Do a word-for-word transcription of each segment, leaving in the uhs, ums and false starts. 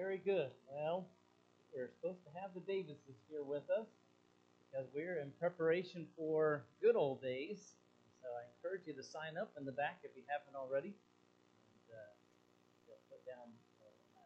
Very good. Well, we're supposed to have the Davises here with us because we're in preparation for good old days. So I encourage you to sign up in the back if you haven't already. And uh, you'll put down. Uh,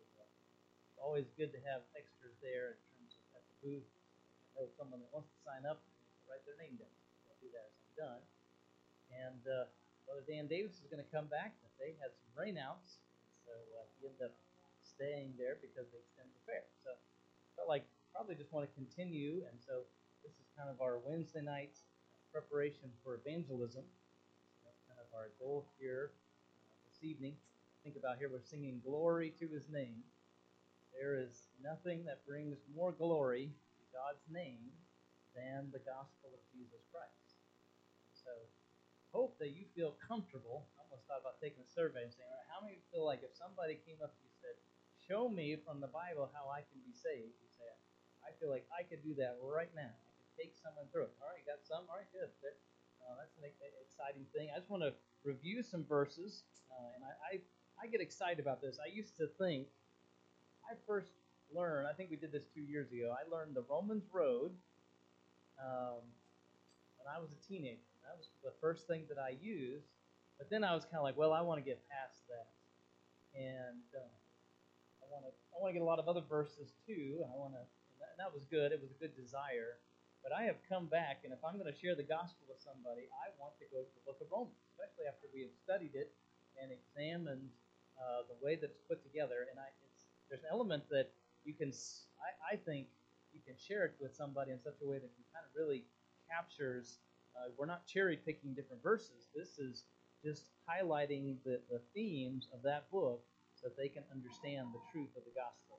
it's always good to have extras there in terms of at the booth. I know someone that wants to sign up, write their name down. I'll do that as I'm done. And uh, Brother Dan Davis is going to come back, but they had some rainouts, so uh, he ended up staying there because they extended the fair. So I felt like probably just want to continue, and so this is kind of our Wednesday night preparation for evangelism. So that's kind of our goal here uh, this evening. Think about here we're singing "Glory to His Name." There is nothing that brings more glory to God's name than the gospel of Jesus Christ. So hope that you feel comfortable. I almost thought about taking a survey and saying, all right, how many feel like if somebody came up to you and said, show me from the Bible how I can be saved, you say, I feel like I could do that right now. I could take someone through it. All right, you got some? All right, good. Uh, that's an exciting thing. I just want to review some verses, uh, and I, I, I get excited about this. I used to think, I first learned, I think we did this two years ago, I learned the Romans Road um, when I was a teenager. That was the first thing that I used. But then I was kind of like, well, I want to get past that, and uh, I want to I want to get a lot of other verses too. And I want to, and that was good. It was a good desire. But I have come back, and if I'm going to share the gospel with somebody, I want to go to the book of Romans, especially after we have studied it and examined uh, the way that it's put together. And I, it's, there's an element that you can, I, I think, you can share it with somebody in such a way that you kind of really captures. Uh, we're not cherry picking different verses. This is just highlighting the, the themes of that book so that they can understand the truth of the gospel.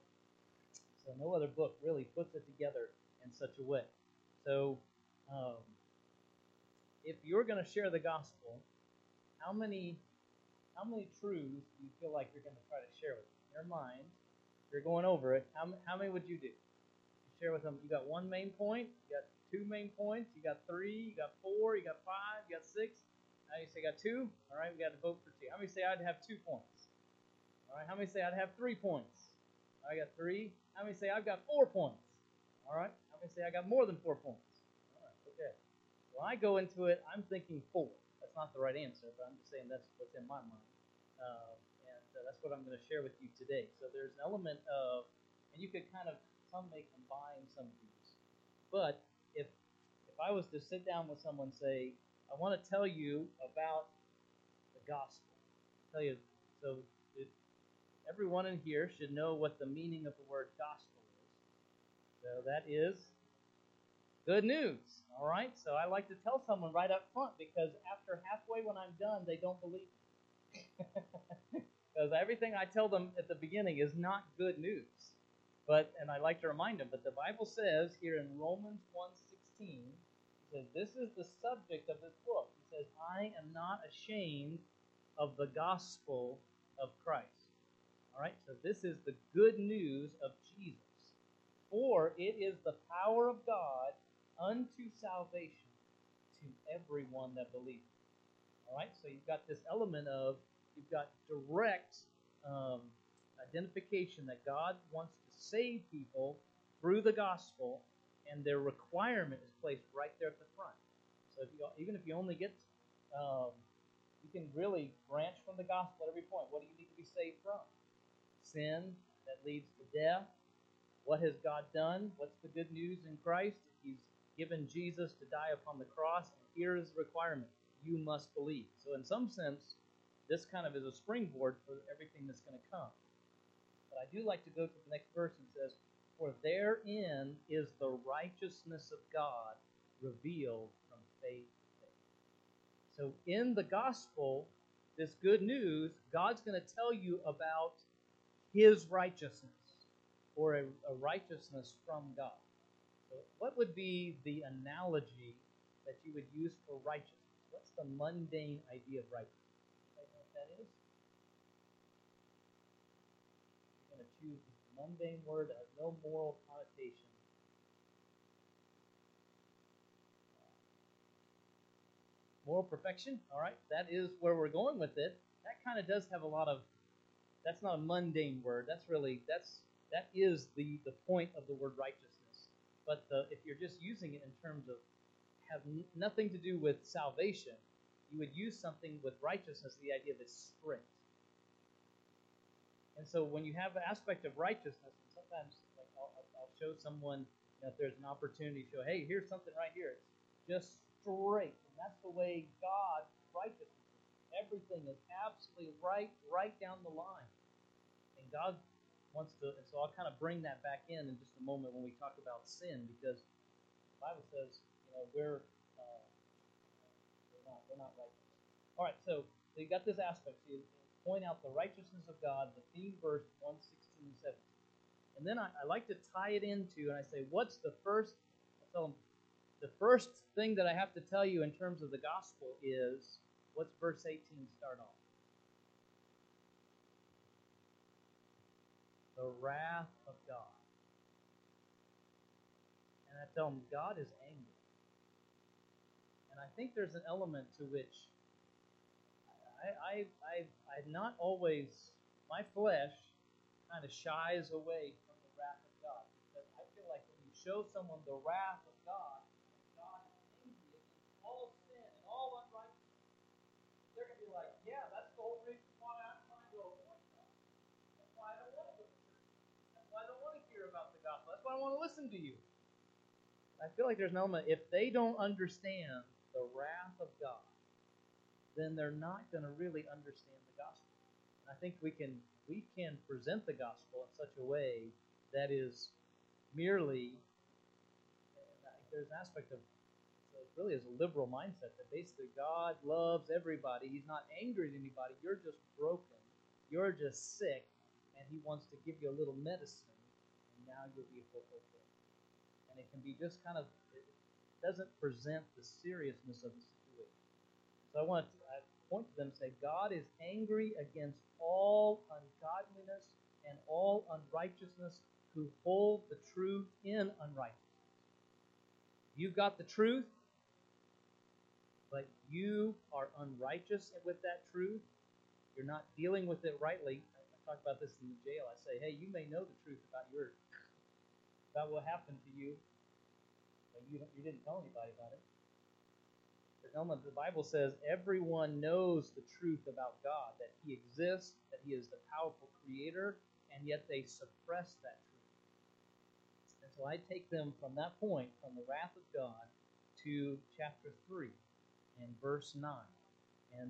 So no other book really puts it together in such a way. So um, if you're going to share the gospel, how many how many truths do you feel like you're going to try to share with them? In your mind, if you're going over it, how, how many would you do? You share with them, you got one main point, you got two main points, you got three, you got four, you got five, you got six. Now you say got two? All right, we got to vote for two. How many say I'd have two points? All right, how many say I'd have three points? I got three. How many say I've got four points? All right, how many say I got more than four points? All right, okay. When I go into it, I'm thinking four. That's not the right answer, but I'm just saying that's what's in my mind. Uh, and uh, that's what I'm going to share with you today. So there's an element of, and you could kind of, some may combine some of these. But if if I was to sit down with someone and say, I want to tell you about the gospel, I'll tell you, so it, everyone in here should know what the meaning of the word gospel is. So that is good news. All right? So I like to tell someone right up front because after halfway when I'm done, they don't believe me. Because everything I tell them at the beginning is not good news. But and I like to remind them, but the Bible says here in Romans one sixteen, it says, this is the subject of this book. It says, I am not ashamed of the gospel of Christ. All right, so this is the good news of Jesus. For it is the power of God unto salvation to everyone that believes. All right, so you've got this element of, you've got direct um, identification that God wants to save people through the gospel, and their requirement is placed right there at the front. So if you, even if you only get, um, you can really branch from the gospel at every point. What do you need to be saved from? Sin that leads to death. What has God done? What's the good news in Christ? He's given Jesus to die upon the cross, and here is the requirement. You must believe. So in some sense, this kind of is a springboard for everything that's going to come. But I do like to go to the next verse and says, for therein is the righteousness of God revealed from faith to faith. So in the gospel, this good news, God's going to tell you about his righteousness, or a, a righteousness from God. So what would be the analogy that you would use for righteousness? What's the mundane idea of righteousness? Anybody know what that is? You're going to choose this mundane word that has no moral connotation. Moral perfection, all right, that is where we're going with it. That kind of does have a lot of that's not a mundane word. That's really that's that is the the point of the word righteousness. But the, if you're just using it in terms of have n- nothing to do with salvation, you would use something with righteousness, the idea that it's strict. And so when you have an aspect of righteousness, and sometimes like I'll, I'll show someone, you know, if there's an opportunity to show, hey, here's something right here. It's just straight, and that's the way God righteousness is. Everything is absolutely right, right down the line. And God wants to, and so I'll kind of bring that back in in just a moment when we talk about sin, because the Bible says, you know, we're uh, we're not we're not righteous. All right, so, so you got this aspect. So you point out the righteousness of God, the theme verse one sixteen and seventeen, and then I, I like to tie it into, and I say, what's the first? I tell them the first thing that I have to tell you in terms of the gospel is, what's verse eighteen start off? The wrath of God. And I tell them, God is angry. And I think there's an element to which I, I, I, I've not always, my flesh kind of shies away from the wrath of God. Because I feel like when you show someone the wrath of God, God is angry against all sin and all unrighteousness, they're going to be like, yeah, that's the whole reason why I'm trying to avoid God. That's why I don't want to go to church. That's why I don't want to hear about the gospel. That's why I want to listen to you. I feel like there's an element, if they don't understand the wrath of God, then they're not going to really understand the gospel. And I think we can we can present the gospel in such a way that is merely, there's an aspect of, so it really is a liberal mindset that basically God loves everybody. He's not angry at anybody. You're just broken. You're just sick. And he wants to give you a little medicine, and now you'll be okay. And it can be just kind of, it doesn't present the seriousness of the situation. So I want to I point to them and say, God is angry against all ungodliness and all unrighteousness who hold the truth in unrighteousness. You've got the truth, but you are unrighteous with that truth. You're not dealing with it rightly. I talk about this in the jail. I say, hey, you may know the truth about your about what happened to you, but you, you didn't tell anybody about it. The Bible says everyone knows the truth about God, that he exists, that he is the powerful creator, and yet they suppress that truth. And so I take them from that point, from the wrath of God, to chapter three and verse nine. And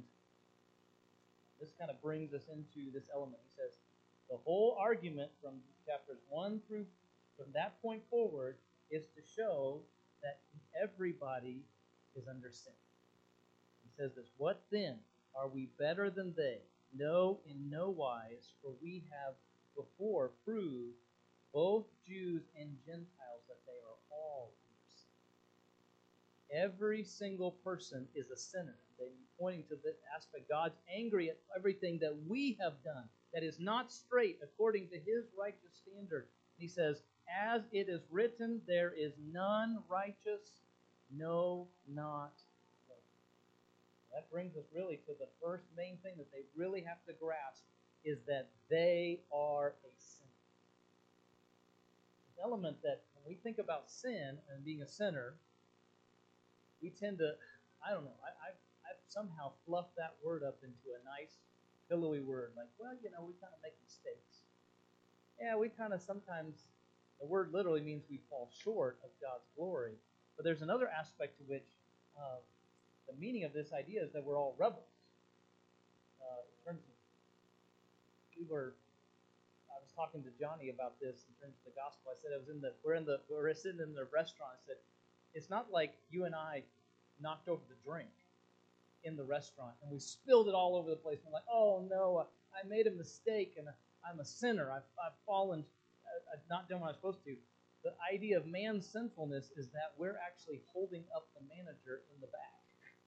this kind of brings us into this element. He says, the whole argument from chapters one through, from that point forward, is to show that everybody is under sin. He says this, what then? Are we better than they? No, in no wise, for we have before proved, both Jews and Gentiles, that they are all under sin. Every single person is a sinner. They're pointing to this aspect. God's angry at everything that we have done that is not straight according to his righteous standard. He says, as it is written, there is none righteous, no, not one. That brings us really to the first main thing that they really have to grasp, is that they are a sinner. This element that when we think about sin and being a sinner, we tend to, I don't know, I, I've, I've somehow fluffed that word up into a nice, pillowy word. Like, well, you know, we kind of make mistakes. Yeah, we kind of sometimes, the word literally means we fall short of God's glory. But there's another aspect to which uh, the meaning of this idea is that we're all rebels. Uh, in terms of, we were, I was talking to Johnny about this in terms of the gospel. I said I was in the, we're in the, we're sitting in the restaurant. I said, it's not like you and I knocked over the drink in the restaurant and we spilled it all over the place. We're like, oh no, I made a mistake and I'm a sinner. I've, I've fallen, I've not done what I'm supposed to. The idea of man's sinfulness is that we're actually holding up the manager in the back.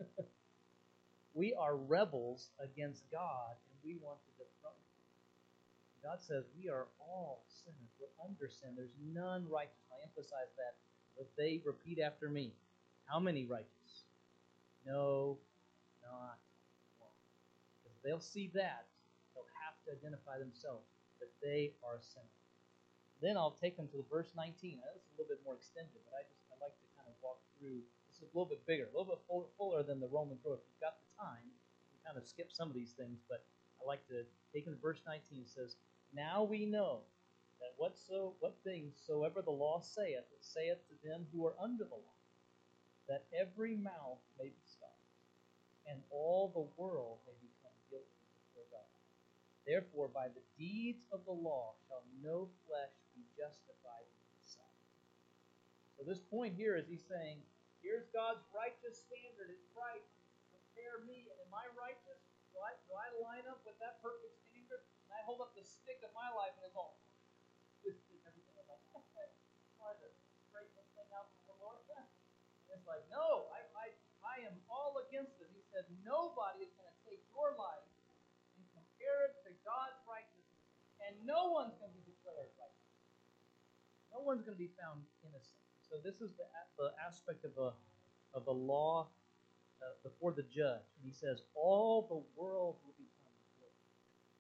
We are rebels against God, and we want to dethrone him. God says we are all sinners. We're under sin. There's none righteous. I emphasize that. But they repeat after me. How many righteous? No, not one. Because they'll see that, they'll have to to identify themselves that they are a sinner. Then I'll take them to the verse nineteen. Now, this is a little bit more extended, but I just I like to kind of walk through. This is a little bit bigger, a little bit full, fuller than the Romans road. If you've got the time, you can kind of skip some of these things, but I like to take them to verse nineteen. It says, "Now we know that whatso what things soever the law saith, it saith to them who are under the law, that every mouth may be stopped, and all the world may become guilty before God. Therefore, by the deeds of the law shall no flesh be justified in his sight." So this point here is he's saying, here's God's righteous standard. It's right. Compare me, and am I righteous? Do I, do I line up with that perfect standard? And I hold up the stick of my life, and it's all twisted and everything. I'm like, trying to straighten this thing out for the Lord. And it's like, no, I, I, I am all against it. He said, nobody is going to take your life and compare it to God's righteousness, and no one's going to be declared righteous. No one's going to be found innocent. So this is the, the aspect of a of a law uh, before the judge. And he says, all the world will become guilty.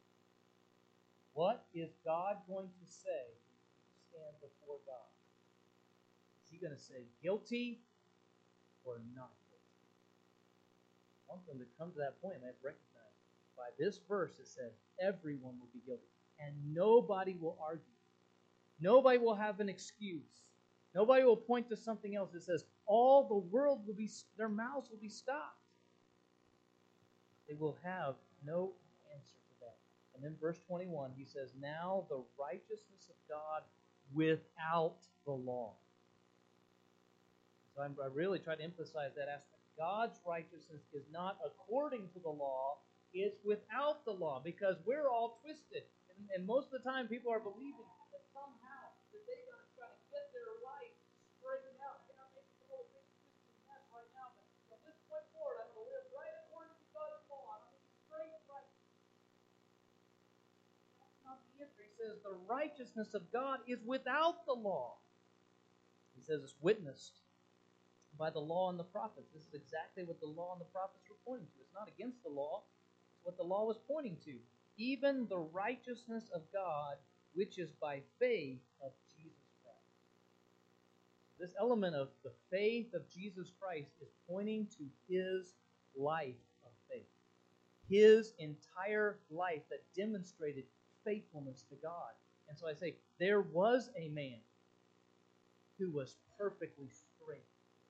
What is God going to say when you stand before God? Is he going to say guilty or not guilty? I want them to come to that point and they've recognized by this verse it says everyone will be guilty. And nobody will argue. Nobody will have an excuse. Nobody will point to something else. It says all the world will be, their mouths will be stopped. They will have no answer to that. And then verse twenty-one, he says, now the righteousness of God without the law. So I'm, I really try to emphasize that aspect. God's righteousness is not according to the law, it's without the law, because we're all twisted. And, and most of the time people are believing that somehow that they're going to try to get their life straightened out. Yeah, I'm making a little big twisted mess right now, but from this point forward, I'm going to live right according to God's law. I'm going to be straight and right. That's not the answer. He says the righteousness of God is without the law. He says it's witnessed by the law and the prophets. This is exactly what the law and the prophets were pointing to. It's not against the law. It's what the law was pointing to. Even the righteousness of God, which is by faith of Jesus Christ. This element of the faith of Jesus Christ is pointing to his life of faith. His entire life that demonstrated faithfulness to God. And so I say, there was a man who was perfectly straight,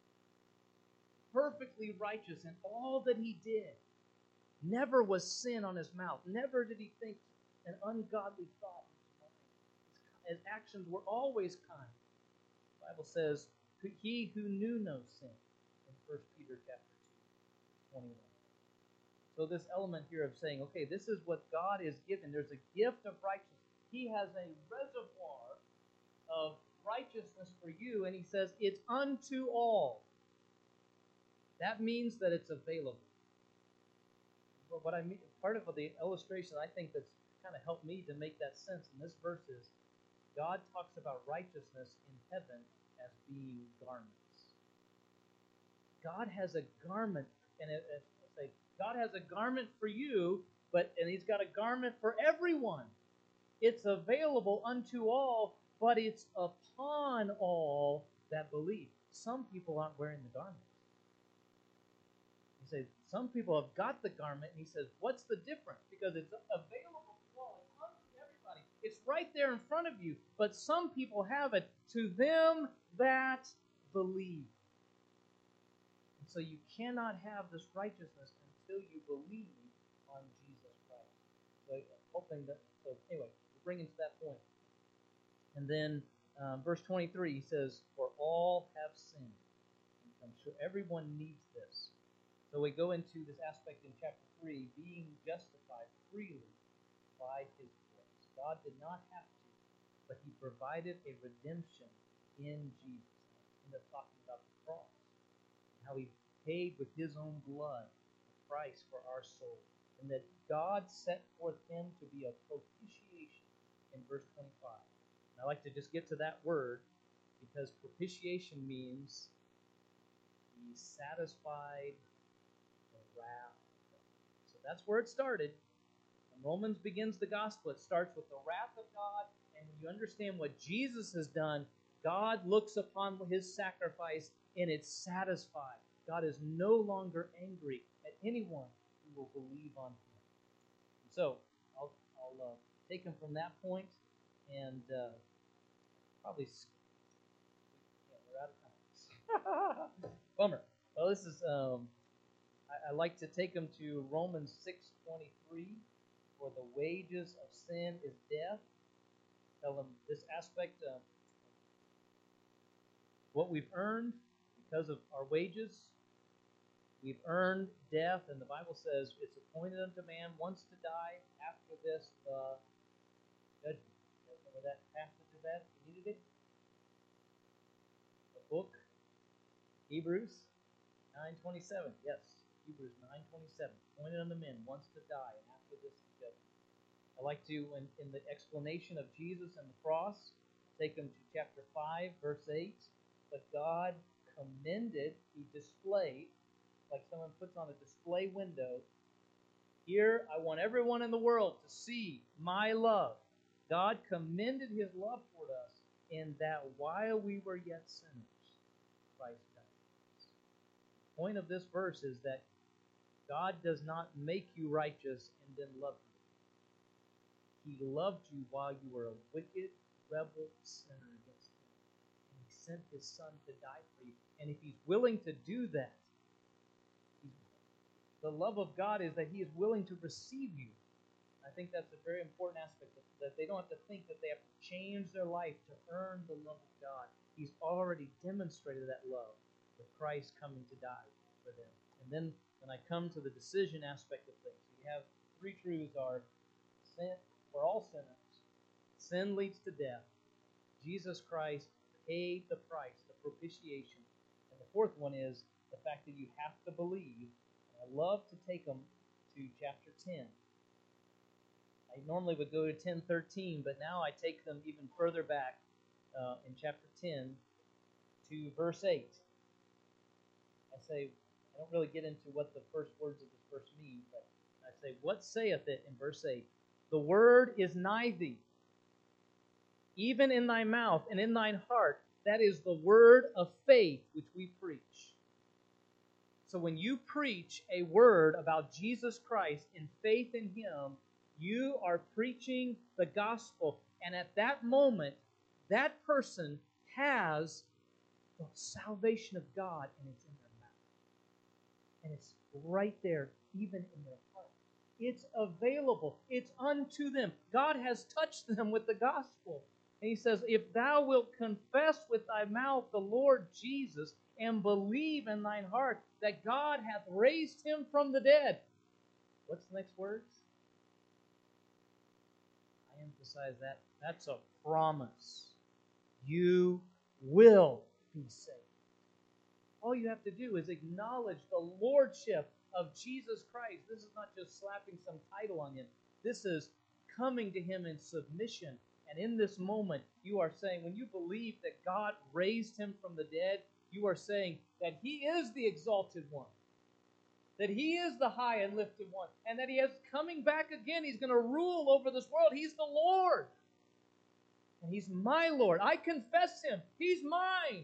perfectly righteous in all that he did. Never was sin on his mouth. Never did he think an ungodly thought in his mind. His actions were always kind. The Bible says, he who knew no sin, in First Peter chapter two, twenty-one. So this element here of saying, okay, this is what God is given. There's a gift of righteousness. He has a reservoir of righteousness for you, and he says, it's unto all. That means that it's available. But what I mean, part of the illustration I think that's kind of helped me to make that sense in this verse is God talks about righteousness in heaven as being garments. God has a garment, and it, it, say God has a garment for you, but and He's got a garment for everyone. It's available unto all, but it's upon all that believe. Some people aren't wearing the garment. You say, some people have got the garment, and he says, what's the difference? Because it's available to all. It comes to everybody. It's right there in front of you. But some people have it to them that believe. And so you cannot have this righteousness until you believe on Jesus Christ. So hoping that, so anyway, we're bringing to that point. And then um, verse twenty-three, he says, for all have sinned. I'm sure everyone needs this. So we go into this aspect in chapter three, being justified freely by his grace. God did not have to, but he provided a redemption in Jesus. I end up talking about the cross, and how he paid with his own blood the price for our soul, and that God set forth him to be a propitiation in verse twenty-five. And I like to just get to that word, because propitiation means he satisfied wrath. So that's where it started. When Romans begins the gospel, it starts with the wrath of God, and when you understand what Jesus has done, God looks upon his sacrifice and it's satisfied. God is no longer angry at anyone who will believe on him. And so, I'll, I'll uh, take him from that point, and uh, probably, yeah, we're out of time. Bummer. Well, this is, um, I, I like to take him to Romans six twenty-three, for the wages of sin is death. Tell them this aspect of what we've earned because of our wages. We've earned death, and the Bible says it's appointed unto man once to die. After this, the judgment. Remember that passage of that? You needed it? The book, Hebrews nine twenty-seven. Yes, Hebrews nine twenty-seven. Appointed unto men once to die, and after this, the judgment. I like to, in, in the explanation of Jesus and the cross, take them to chapter five, verse eight. But God commended, he displayed, like someone puts on a display window. Here, I want everyone in the world to see my love. God commended his love toward us in that while we were yet sinners, Christ died for us. The point of this verse is that God does not make you righteous and then love you. He loved you while you were a wicked, rebel sinner against him. And he sent his son to die for you. And if he's willing to do that, the love of God is that he is willing to receive you. I think that's a very important aspect, that they don't have to think that they have to change their life to earn the love of God. He's already demonstrated that love with Christ coming to die for them. And then when I come to the decision aspect of things, we have three truths are sin, we're all sinners. Sin leads to death. Jesus Christ paid the price, the propitiation. And the fourth one is the fact that you have to believe. I love to take them to chapter ten. I normally would go to ten thirteen, but now I take them even further back uh, in chapter ten to verse eight. I say, I don't really get into what the first words of this verse mean, but I say, what saith it in verse eight? The word is nigh thee, even in thy mouth and in thine heart. That is the word of faith which we preach. So when you preach a word about Jesus Christ in faith in him, you are preaching the gospel. And at that moment, that person has the salvation of God, and it's in their mouth. And it's right there, even in their heart. It's available. It's unto them. God has touched them with the gospel. And he says, if thou wilt confess with thy mouth the Lord Jesus, and believe in thine heart that God hath raised him from the dead. What's the next words? I emphasize that. That's a promise. You will be saved. All you have to do is acknowledge the lordship of Jesus Christ. This is not just slapping some title on him. This is coming to him in submission. And in this moment, you are saying, when you believe that God raised him from the dead, you are saying that he is the exalted one, that he is the high and lifted one, and that he is coming back again. He's going to rule over this world. He's the Lord. And he's my Lord. I confess him. He's mine.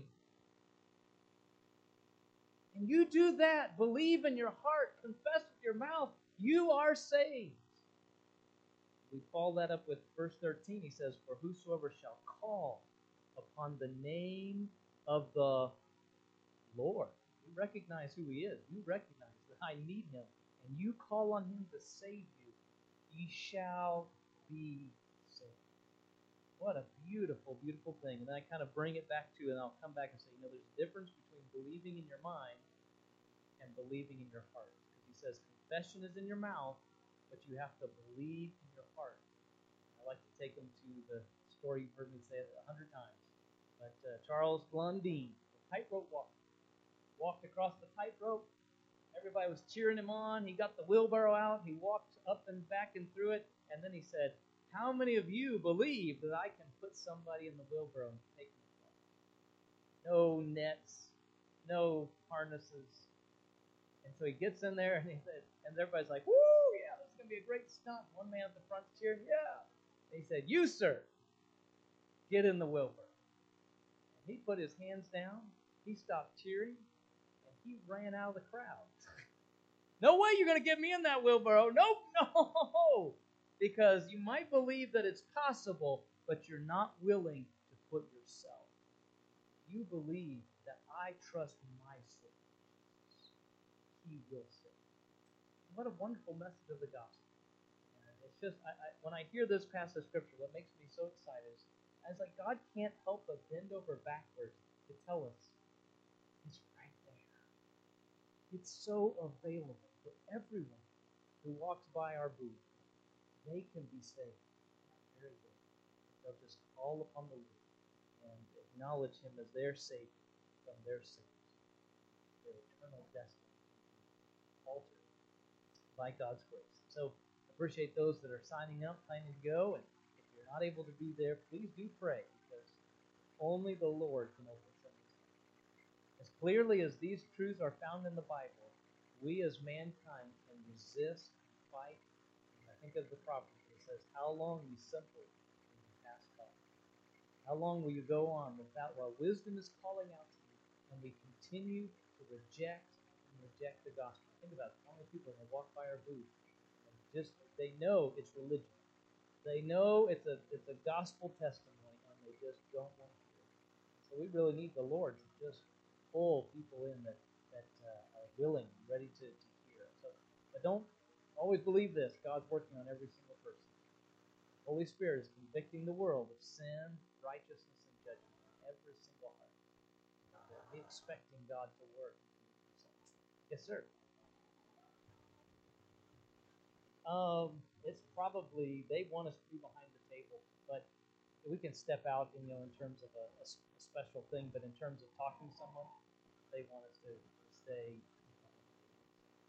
And you do that. Believe in your heart. Confess with your mouth. You are saved. We follow that up with verse thirteen. He says, for whosoever shall call upon the name of the Lord. You recognize who he is. You recognize that I need him. And you call on him to save you. Ye shall be saved. What a beautiful, beautiful thing. And then I kind of bring it back to, and I'll come back and say, you know, there's a difference between believing in your mind and believing in your heart. Because he says confession is in your mouth, but you have to believe in your heart. I like to take them to the story you've heard me say it a hundred times. But uh, Charles Blondin, the tightrope walker, walked across the tightrope. Everybody was cheering him on. He got the wheelbarrow out. He walked up and back and through it. And then he said, how many of you believe that I can put somebody in the wheelbarrow and take them across? No nets, no harnesses. And so he gets in there, and he said, and everybody's like, woo, yeah, let's going to be a great stunt. One man at the front cheering, yeah. And he said, you, sir, get in the wheelbarrow. And he put his hands down. He stopped cheering, and he ran out of the crowd. No way you're going to get me in that wheelbarrow. Nope, no. Because you might believe that it's possible, but you're not willing to put yourself. You believe that I trust my Savior. He will save. What a wonderful message of the gospel. And it's just, I, I, when I hear this passage of Scripture, what makes me so excited is, I was like, God can't help but bend over backwards to tell us He's right there. It's so available for everyone who walks by our booth. They can be saved. Very good. They'll just call upon the Lord and acknowledge Him as their Savior from their sins, their eternal destiny, altered by God's grace. So appreciate those that are signing up, planning to go, and if you're not able to be there, please do pray, because only the Lord can open some of these. As clearly as these truths are found in the Bible, we as mankind can resist and fight. And I think of the prophet that says, how long, you simple, will you pass by? How long will you go on without, while wisdom is calling out to you, and we continue to reject and reject the gospel? Think about it. How many people that walk by our booth and just, they know it's religion. They know it's a it's a gospel testimony, and they just don't want to hear it. So we really need the Lord to just pull people in that that uh, are willing, ready to, to hear. So, but don't always believe this. God's working on every single person. The Holy Spirit is convicting the world of sin, righteousness, and judgment in every single heart. And be expecting God to work. Yes, sir. Um, it's probably they want us to be behind the table, but we can step out, you know, in terms of a, a, a special thing. But in terms of talking to someone, they want us to stay